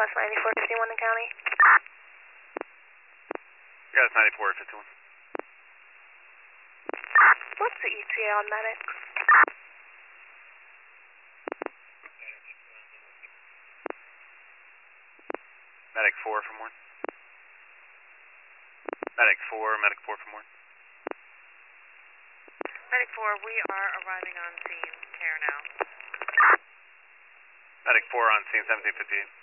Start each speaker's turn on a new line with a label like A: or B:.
A: that's 9451 in county.
B: Yeah, it's 9451.
A: What's the ETA on medics?
B: Medic 4 for more. Medic 4 for more.
C: Medic 4, we are arriving on scene. Care now.
B: Medic 4 on scene 1758.